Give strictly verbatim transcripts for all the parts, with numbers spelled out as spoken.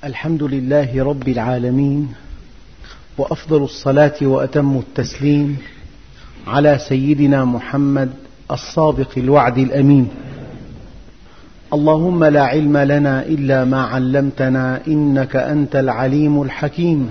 الحمد لله رب العالمين، وأفضل الصلاة وأتم التسليم على سيدنا محمد الصادق الوعد الأمين. اللهم لا علم لنا إلا ما علمتنا إنك أنت العليم الحكيم.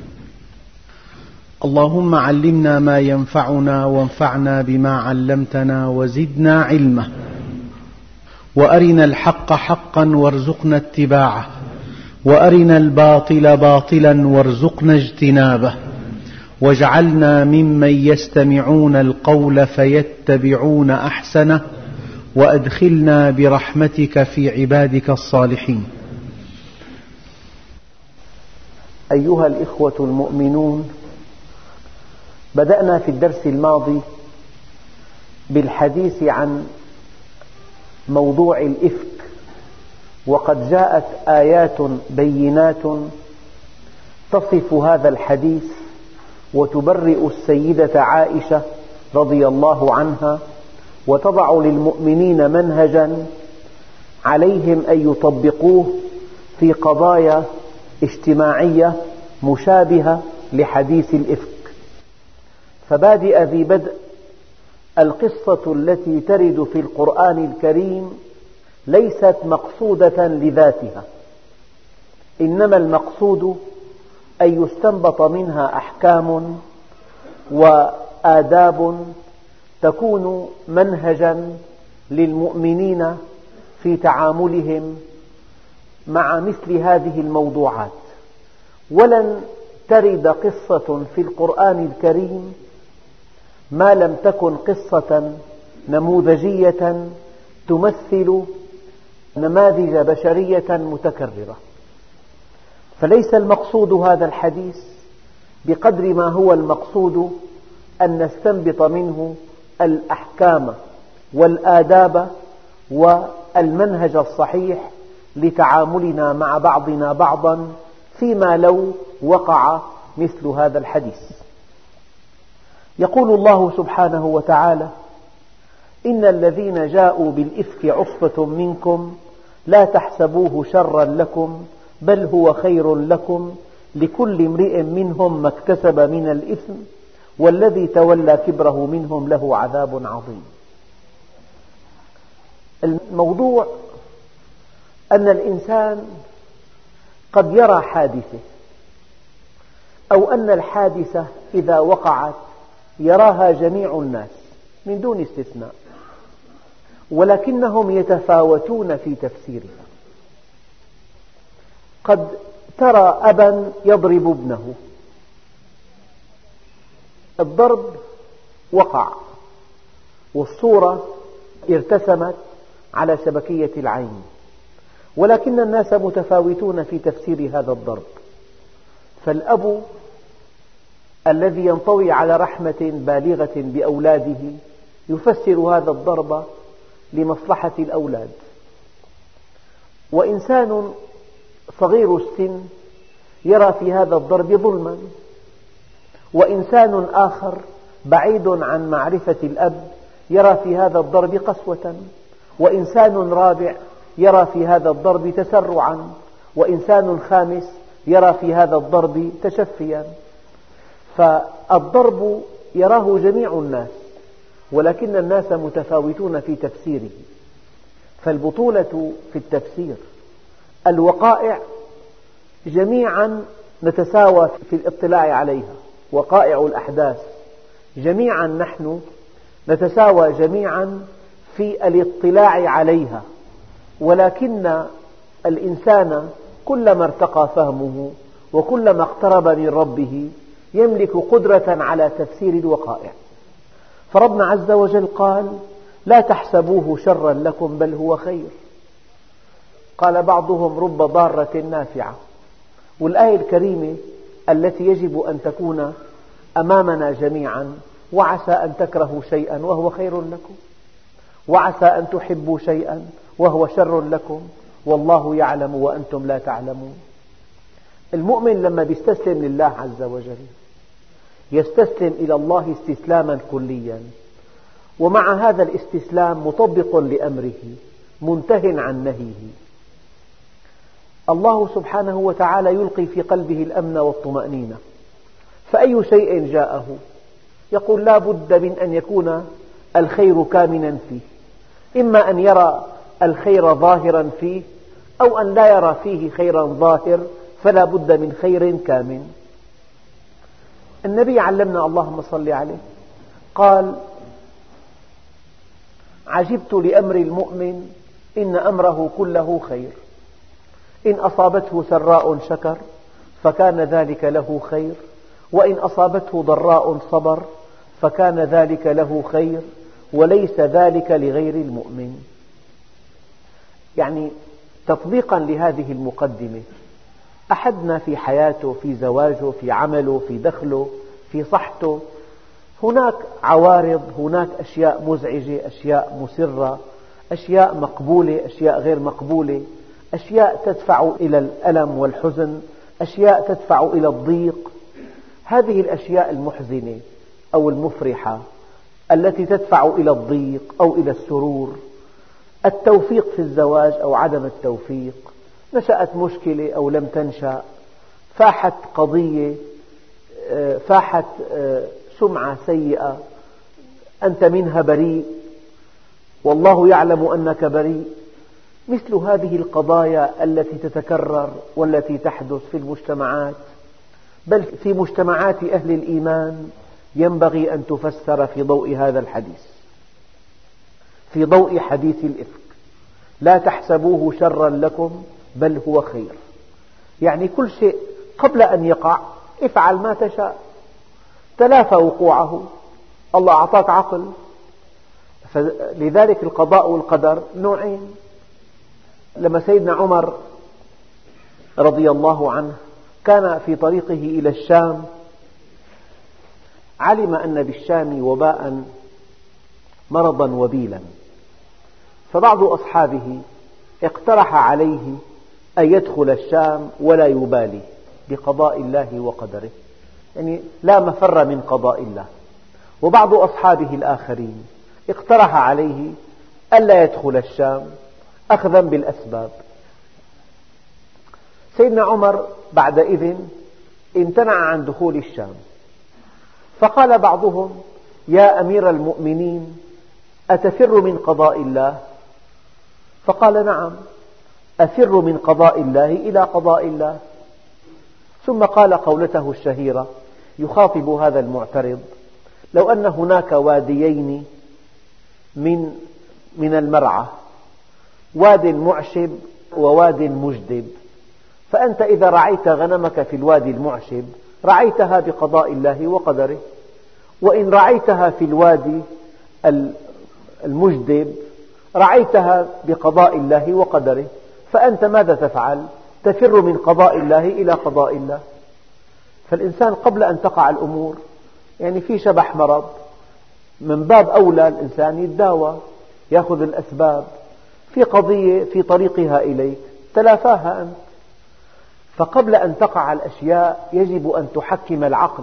اللهم علمنا ما ينفعنا وانفعنا بما علمتنا وزدنا علما، وأرنا الحق حقا وارزقنا اتباعه، وأرنا الباطل باطلا وارزقنا اجتنابه، واجعلنا ممن يستمعون القول فيتبعون أحسنه، وأدخلنا برحمتك في عبادك الصالحين. أيها الإخوة المؤمنون، بدأنا في الدرس الماضي بالحديث عن موضوع الإفك، وقد جاءت آيات بينات تصف هذا الحديث وتبرئ السيدة عائشة رضي الله عنها، وتضع للمؤمنين منهجا عليهم أن يطبقوه في قضايا اجتماعية مشابهة لحديث الإفك. فبادئ ذي بدء، القصة التي ترد في القرآن الكريم ليست مقصودة لذاتها، إنما المقصود أن يستنبط منها أحكام وآداب تكون منهجا للمؤمنين في تعاملهم مع مثل هذه الموضوعات. ولن ترد قصة في القرآن الكريم ما لم تكن قصة نموذجية تمثل نماذج بشرية متكررة. فليس المقصود هذا الحديث بقدر ما هو المقصود أن نستنبط منه الأحكام والآداب والمنهج الصحيح لتعاملنا مع بعضنا بعضا فيما لو وقع مثل هذا الحديث. يقول الله سبحانه وتعالى: إن الذين جاءوا بالإفك عصبة منكم لا تحسبوه شرا لكم بل هو خير لكم لكل امرئ منهم ما اكتسب من الإثم والذي تولى كبره منهم له عذاب عظيم. الموضوع أن الإنسان قد يرى حادثة، أو أن الحادثة إذا وقعت يراها جميع الناس من دون استثناء، ولكنهم يتفاوتون في تفسيرها. قد ترى أبا يضرب ابنه، الضرب وقع والصورة ارتسمت على شبكية العين، ولكن الناس متفاوتون في تفسير هذا الضرب. فالأب الذي ينطوي على رحمة بالغة بأولاده يفسر هذا الضرب لمصلحة الأولاد، وإنسان صغير السن يرى في هذا الضرب ظلما، وإنسان آخر بعيد عن معرفة الأب يرى في هذا الضرب قسوة، وإنسان رابع يرى في هذا الضرب تسرعا، وإنسان خامس يرى في هذا الضرب تشفيا. فالضرب يراه جميع الناس، ولكن الناس متفاوتون في تفسيره. فالبطولة في التفسير، الوقائع جميعا نتساوى في الاطلاع عليها، وقائع الأحداث جميعا نحن نتساوى جميعا في الاطلاع عليها، ولكن الإنسان كلما ارتقى فهمه وكلما اقترب من ربه يملك قدرة على تفسير الوقائع. فربنا عز وجل قال: لا تحسبوه شرا لكم بل هو خير. قال بعضهم: رب ضارة نافعة. والآية الكريمة التي يجب أن تكون أمامنا جميعا: وعسى أن تكرهوا شيئا وهو خير لكم، وعسى أن تحبوا شيئا وهو شر لكم، والله يعلم وأنتم لا تعلمون. المؤمن لما يستسلم لله عز وجل يستسلم إلى الله استسلاما كليا، ومع هذا الاستسلام مطبق لأمره منته عن نهيه. الله سبحانه وتعالى يلقي في قلبه الأمن والطمأنينة، فأي شيء جاءه يقول لا بد من أن يكون الخير كامنا فيه، إما أن يرى الخير ظاهرا فيه أو أن لا يرى فيه خيرا ظاهر، فلا بد من خير كامن. النبي علمنا اللهم صل عليه قال: عجبت لأمر المؤمن إن أمره كله خير، إن أصابته سراء شكر فكان ذلك له خير، وإن أصابته ضراء صبر فكان ذلك له خير، وليس ذلك لغير المؤمن. يعني تطبيقا لهذه المقدمة، أحدنا في حياته، في زواجه، في عمله، في دخله، في صحته، هناك عوارض، هناك أشياء مزعجة، أشياء مسرة، أشياء مقبولة، أشياء غير مقبولة، أشياء تدفع إلى الألم والحزن، أشياء تدفع إلى الضيق. هذه الأشياء المحزنة أو المفرحة التي تدفع إلى الضيق أو إلى السرور، التوفيق في الزواج أو عدم التوفيق، نشأت مشكلة أو لم تنشأ، فاحت قضية، فاحت سمعة سيئة أنت منها بريء والله يعلم أنك بريء. مثل هذه القضايا التي تتكرر والتي تحدث في المجتمعات، بل في مجتمعات أهل الإيمان، ينبغي أن تفسر في ضوء هذا الحديث، في ضوء حديث الإفك: لا تحسبوه شرا لكم بل هو خير. يعني كل شيء قبل أن يقع افعل ما تشاء، تلافى وقوعه، الله أعطاك عقل. لذلك القضاء والقدر نوعين. لما سيدنا عمر رضي الله عنه كان في طريقه إلى الشام، علم أن بالشام وباء مرضا وبيلا، فبعض أصحابه اقترح عليه أن يدخل الشام ولا يبالي بقضاء الله وقدره، يعني لا مفر من قضاء الله. وبعض أصحابه الآخرين اقترح عليه ألا يدخل الشام أخذا بالأسباب. سيدنا عمر بعد إذن امتنع عن دخول الشام، فقال بعضهم: يا أمير المؤمنين أتفر من قضاء الله؟ فقال: نعم، أفر من قضاء الله إلى قضاء الله. ثم قال قولته الشهيرة يخاطب هذا المعترض: لو أن هناك واديين من من المرعى، واد معشب وواد مجدب، فأنت إذا رعيت غنمك في الوادي المعشب رعيتها بقضاء الله وقدره، وإن رعيتها في الوادي المجدب رعيتها بقضاء الله وقدره، فأنت ماذا تفعل؟ تفر من قضاء الله إلى قضاء الله. فالإنسان قبل أن تقع الأمور، يعني في شبح مرض، من باب أولى الإنسان يتداوى، يأخذ الأسباب. في قضية في طريقها إليك تلافاها أنت. فقبل أن تقع الأشياء يجب أن تحكم العقل،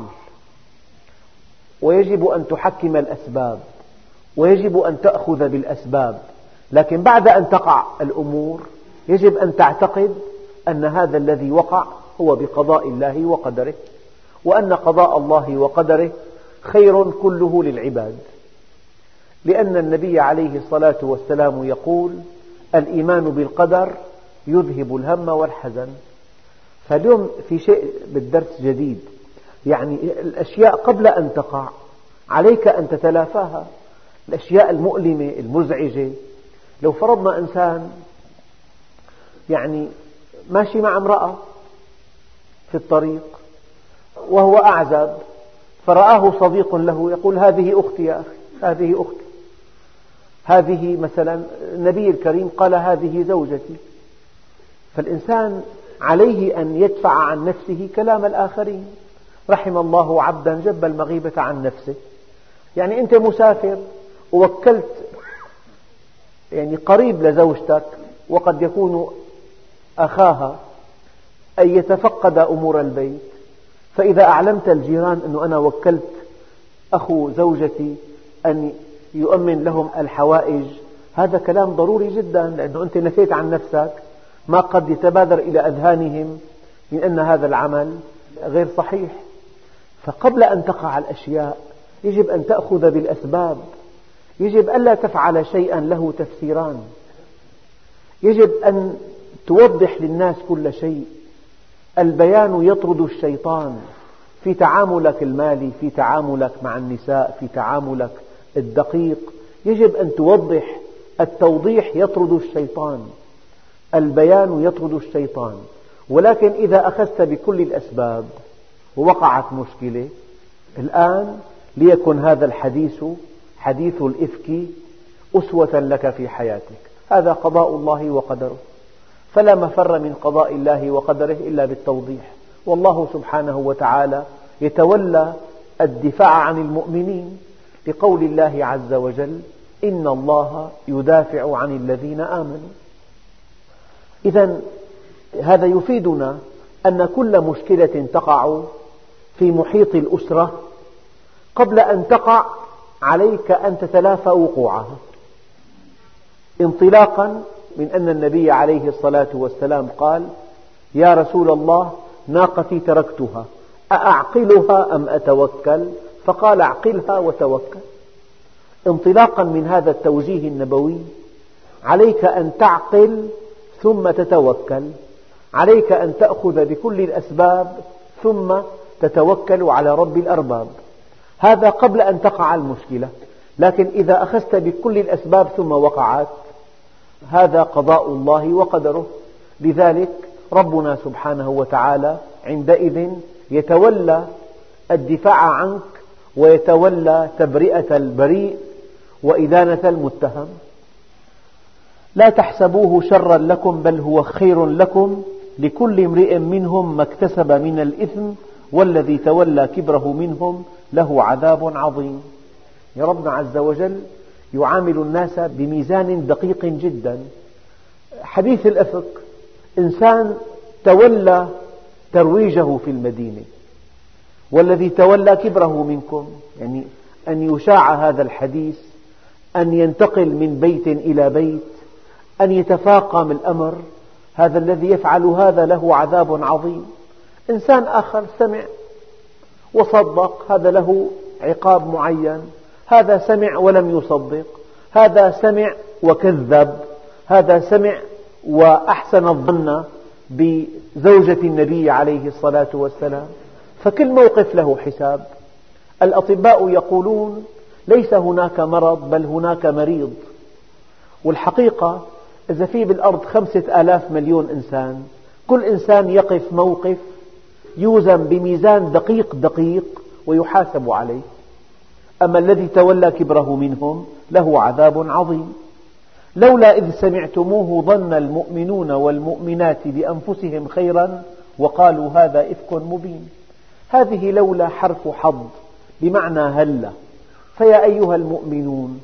ويجب أن تحكم الأسباب، ويجب أن تأخذ بالأسباب. لكن بعد أن تقع الأمور يجب أن تعتقد أن هذا الذي وقع هو بقضاء الله وقدره، وأن قضاء الله وقدره خير كله للعباد، لأن النبي عليه الصلاة والسلام يقول: الإيمان بالقدر يذهب الهم والحزن. فاليوم في شيء بالدرس جديد، يعني الأشياء قبل أن تقع عليك أن تتلافاها. الأشياء المؤلمة المزعجة، لو فرضنا إنسان يعني ماشي مع امرأة في الطريق وهو أعزب، فرآه صديق له يقول: هذه أختي يا أخي، هذه أختي، هذه مثلا النبي الكريم قال: هذه زوجتي. فالإنسان عليه أن يدفع عن نفسه كلام الآخرين. رحم الله عبدا جب المغيبة عن نفسه. يعني أنت مسافر ووكلت يعني قريب لزوجتك وقد يكون أخاها أن يتفقد أمور البيت، فإذا أعلمت الجيران أنه أنا وكلت أخو زوجتي أن يؤمن لهم الحوائج، هذا كلام ضروري جدا، لأنه أنت نفيت عن نفسك ما قد يتبادر إلى أذهانهم من أن هذا العمل غير صحيح. فقبل أن تقع الأشياء يجب أن تأخذ بالأسباب، يجب ألا تفعل شيئا له تفسيران، يجب أن توضح للناس كل شيء. البيان يطرد الشيطان في تعاملك المالي، في تعاملك مع النساء، في تعاملك الدقيق، يجب أن توضح. التوضيح يطرد الشيطان، البيان يطرد الشيطان. ولكن إذا أخذت بكل الأسباب ووقعت مشكلة، الآن ليكن هذا الحديث حديث الإفك أسوة لك في حياتك. هذا قضاء الله وقدره، فلا مفر من قضاء الله وقدره إلا بالتوضيح. والله سبحانه وتعالى يتولى الدفاع عن المؤمنين بقول الله عز وجل: إن الله يدافع عن الذين آمنوا. إذن هذا يفيدنا أن كل مشكلة تقع في محيط الأسرة قبل أن تقع عليك أن تتلافى وقوعها، انطلاقا من أن النبي عليه الصلاة والسلام قال: يا رسول الله، ناقتي تركتها أأعقلها أم أتوكل؟ فقال: اعقلها وتوكل. انطلاقا من هذا التوجيه النبوي عليك أن تعقل ثم تتوكل، عليك أن تأخذ بكل الأسباب ثم تتوكل على رب الأرباب. هذا قبل أن تقع المشكلة. لكن إذا أخذت بكل الأسباب ثم وقعت، هذا قضاء الله وقدره. لذلك ربنا سبحانه وتعالى عندئذ يتولى الدفاع عنك ويتولى تبرئة البريء وإدانة المتهم. لا تحسبوه شرا لكم بل هو خير لكم، لكل امرئ منهم ما اكتسب من الإثم والذي تولى كبره منهم له عذاب عظيم. يا ربنا عز وجل يعامل الناس بميزان دقيق جدا. حديث الإفك، إنسان تولى ترويجه في المدينة، والذي تولى كبره منكم، يعني أن يشاع هذا الحديث، أن ينتقل من بيت إلى بيت، أن يتفاقم الأمر، هذا الذي يفعل هذا له عذاب عظيم. إنسان آخر سمع وصدق، هذا له عقاب معين. هذا سمع ولم يصدق، هذا سمع وكذب، هذا سمع وأحسن الظن بزوجة النبي عليه الصلاة والسلام. فكل موقف له حساب. الأطباء يقولون: ليس هناك مرض بل هناك مريض. والحقيقة إذا في بالأرض خمسة آلاف مليون إنسان، كل إنسان يقف موقف يوزن بميزان دقيق دقيق ويحاسب عليه. أما الذي تولى كبره منهم له عذاب عظيم. لولا إذ سمعتموه ظن المؤمنون والمؤمنات بأنفسهم خيرا وقالوا هذا إفك مبين. هذه لولا حرف حظ بمعنى هلا. فيا أيها المؤمنون،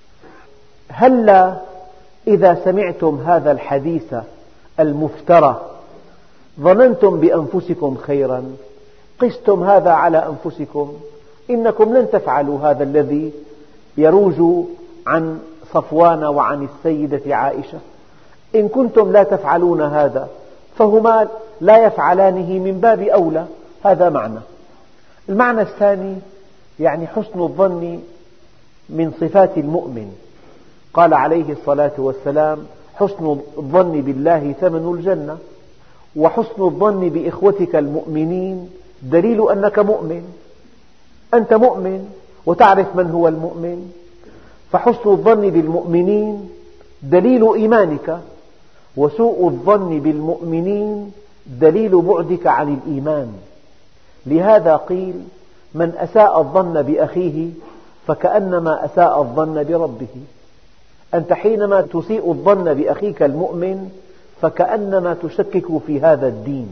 هلا إذا سمعتم هذا الحديث المفترى ظننتم بأنفسكم خيرا، قستم هذا على أنفسكم، إنكم لن تفعلوا هذا الذي يروج عن صفوان وعن السيدة عائشة. إن كنتم لا تفعلون هذا فهما لا يفعلانه من باب أولى. هذا معنى. المعنى الثاني يعني حسن الظن من صفات المؤمن. قال عليه الصلاة والسلام: حسن الظن بالله ثمن الجنة. وحسن الظن بإخوتك المؤمنين دليل أنك مؤمن. أنت مؤمن وتعرف من هو المؤمن، فحسن الظن بالمؤمنين دليل إيمانك، وسوء الظن بالمؤمنين دليل بعدك عن الإيمان. لهذا قيل: من أساء الظن بأخيه فكأنما أساء الظن بربه. أنت حينما تسيء الظن بأخيك المؤمن فكأنما تشكك في هذا الدين،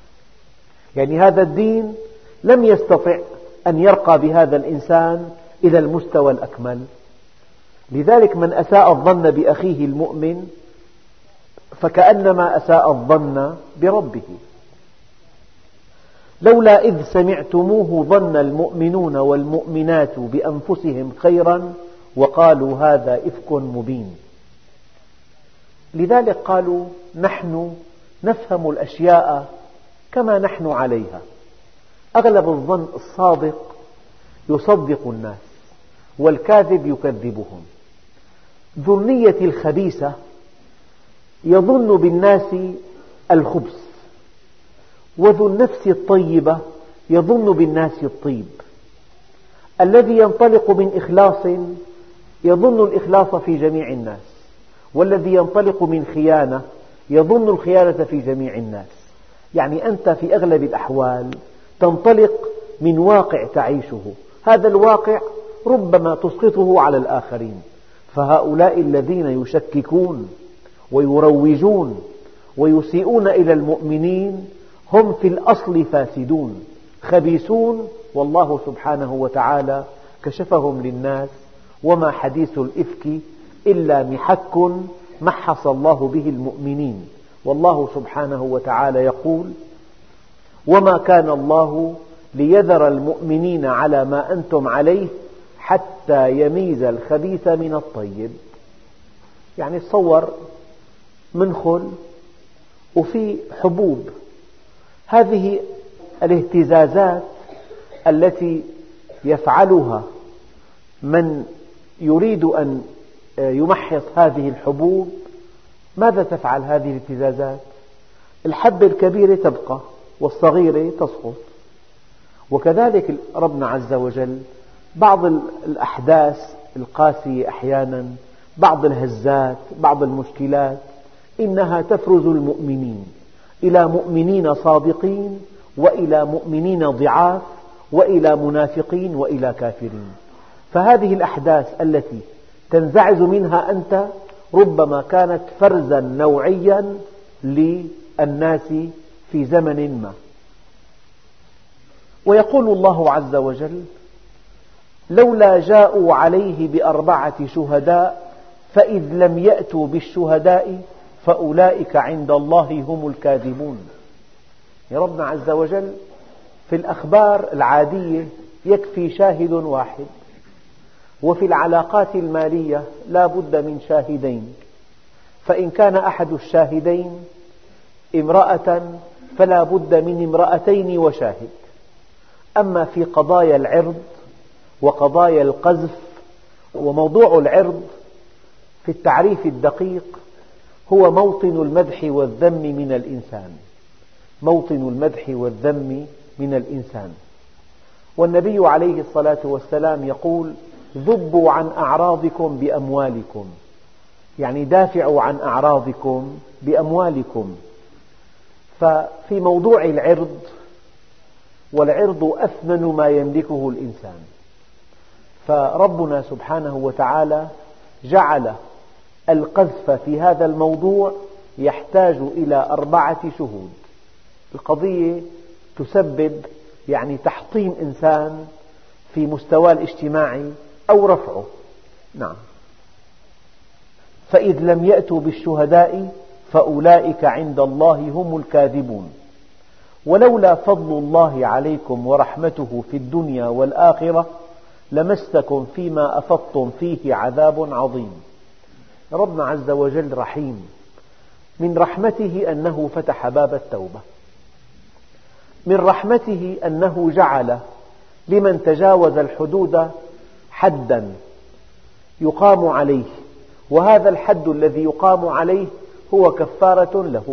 يعني هذا الدين لم يستطع أن يرقى بهذا الإنسان إلى المستوى الأكمل. لذلك من أساء الظن بأخيه المؤمن فكأنما أساء الظن بربه. لولا إذ سمعتموه ظن المؤمنون والمؤمنات بأنفسهم خيرا وقالوا هذا إفك مبين. لذلك قالوا نحن نفهم الأشياء كما نحن عليها. أغلب الظن الصادق يصدق الناس والكاذب يكذبهم. ذو النية الخبيثة يظن بالناس الخبث، وذو النفس الطيبة يظن بالناس الطيب. الذي ينطلق من إخلاص يظن الإخلاص في جميع الناس، والذي ينطلق من خيانة يظن الخيانة في جميع الناس. يعني أنت في أغلب الأحوال تنطلق من واقع تعيشه، هذا الواقع ربما تسقطه على الآخرين. فهؤلاء الذين يشككون ويروجون ويسيئون إلى المؤمنين هم في الأصل فاسدون خبيثون، والله سبحانه وتعالى كشفهم للناس. وما حديث الإفك إلا محك محص الله به المؤمنين. والله سبحانه وتعالى يقول: وما كان الله ليذر المؤمنين على ما أنتم عليه حتى يميز الخبيث من الطيب. يعني تصور منخل وفي حبوب، هذه الاهتزازات التي يفعلها من يريد أن يمحص هذه الحبوب، ماذا تفعل هذه الاهتزازات؟ الحبة الكبيرة تبقى والصغيرة تسقط. وكذلك ربنا عز وجل بعض الأحداث القاسية أحيانا، بعض الهزات، بعض المشكلات، إنها تفرز المؤمنين إلى مؤمنين صادقين، وإلى مؤمنين ضعاف، وإلى منافقين، وإلى كافرين. فهذه الأحداث التي تنزعج منها أنت ربما كانت فرزا نوعيا للناس في زمن ما. ويقول الله عز وجل: لولا جاءوا عليه بأربعة شهداء فإذ لم يأتوا بالشهداء فأولئك عند الله هم الكاذبون. يا ربنا عز وجل في الأخبار العادية يكفي شاهد واحد، وفي العلاقات المالية لا بد من شاهدين، فإن كان أحد الشاهدين امرأة فلا بد من امرأتين وشاهد. أما في قضايا العرض وقضايا القذف، وموضوع العرض في التعريف الدقيق هو موطن المدح والذم من الإنسان، موطن المدح والذم من الإنسان. والنبي عليه الصلاة والسلام يقول: ذبوا عن أعراضكم بأموالكم، يعني دافعوا عن أعراضكم بأموالكم. ففي موضوع العرض، والعرض أثمن ما يملكه الإنسان، فربنا سبحانه وتعالى جعل القذف في هذا الموضوع يحتاج إلى أربعة شهود. القضية تسبب يعني تحطيم إنسان في مستواه الاجتماعي أو رفعه. نعم. فإذ لم يأتوا بالشهداء فأولئك عند الله هم الكاذبون. ولولا فضل الله عليكم ورحمته في الدنيا والآخرة لمسكم فيما أفضتم فيه عذاب عظيم. ربنا عز وجل رحيم، من رحمته أنه فتح باب التوبة، من رحمته أنه جعل لمن تجاوز الحدود حدا يقام عليه، وهذا الحد الذي يقام عليه هو كفارة له.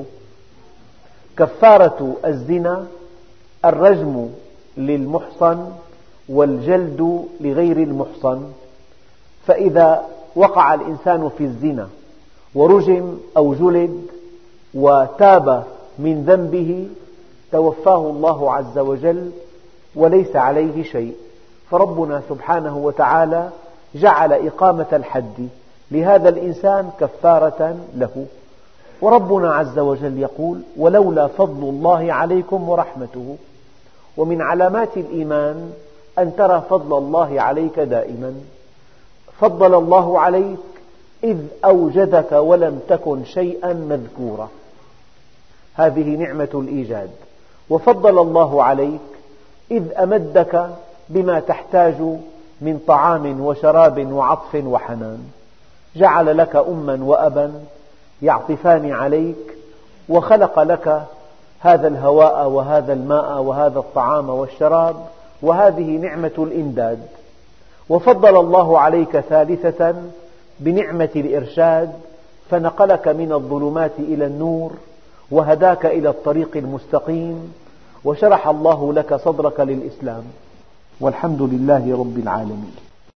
كفارة الزنا الرجم للمحصن والجلد لغير المحصن. فإذا وقع الإنسان في الزنا ورجم أو جلد وتاب من ذنبه توفاه الله عز وجل وليس عليه شيء. فربنا سبحانه وتعالى جعل إقامة الحد لهذا الإنسان كفارة له. وربنا عز وجل يقول: ولولا فضل الله عليكم ورحمته. ومن علامات الإيمان أن ترى فضل الله عليك دائما. فضل الله عليك إذ أوجدك ولم تكن شيئا مذكورا، هذه نعمة الإيجاد. وفضل الله عليك إذ أمدك بما تحتاج من طعام وشراب وعطف وحنان، جعل لك أما وأبا يعطفان عليك، وخلق لك هذا الهواء وهذا الماء وهذا الطعام والشراب، وهذه نعمة الإمداد. وفضل الله عليك ثالثة بنعمة الإرشاد، فنقلك من الظلمات إلى النور، وهداك إلى الطريق المستقيم، وشرح الله لك صدرك للإسلام. والحمد لله رب العالمين.